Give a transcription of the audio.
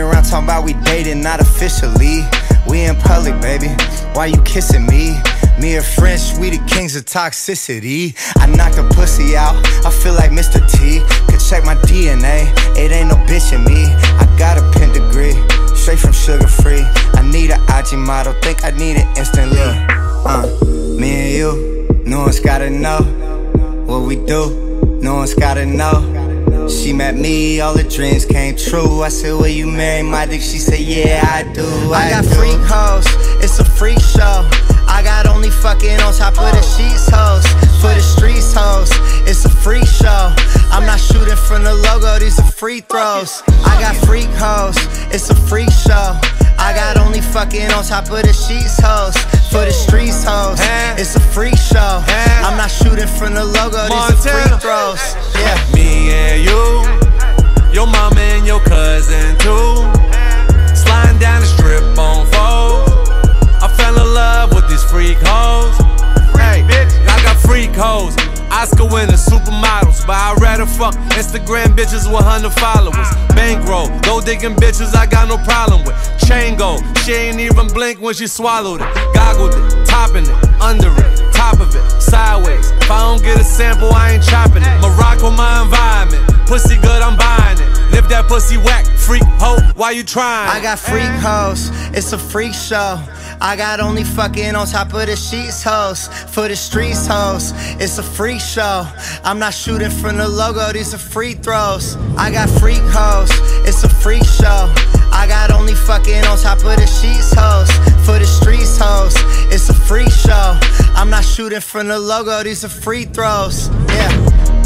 around talking about we dating, not officially. We in public, baby, why you kissing me? Me and French, we the kings of toxicity. I knocked a pussy out, I feel like Mr. T. Could check my DNA, it ain't no bitch in me. I got a pedigree, straight from sugar free. I need an IG model, think I need it instantly. Me and you, no one's gotta know what we do, no one's gotta know. She met me, all the dreams came true. I said, will you marry my dick? She said, yeah, I do. I got freak hoes, it's a freak show. I got only fucking on top of the sheets hoes. For the streets hoes, it's a freak show. I'm not shooting from the logo, these are free throws. I got freak hoes, it's a freak show. I got only fucking on top of the sheets hoes. For the streets hoes, it's a freak show. I'm not shooting from the logo, these are free throws. Yeah. Me and you, your mama and your cousin too. Sliding down the strip on foes. I fell in love with these freak hoes. Hey, I got freak hoes, Oscar winners, supermodels, but I'd rather fuck Instagram bitches with 100 followers. Bankroll, gold digging bitches I got no problem with. Chain gold, she ain't even blink when she swallowed it. Goggled it, topping it, under it, top of it, sideways. If I don't get a sample, I ain't chopping it. Morocco, my environment, pussy good, I'm buying it. And if that pussy whack, freak hoe, why you trying? I got freak hoes, it's a freak show. I got only fucking on top of the sheets hoes. For the streets hoes, it's a freak show. I'm not shooting from the logo, these are free throws. I got freak hoes, it's a freak show. I got only fucking on top of the sheets hoes. For the streets hoes, it's a freak show. I'm not shooting from the logo, these are free throws. Yeah.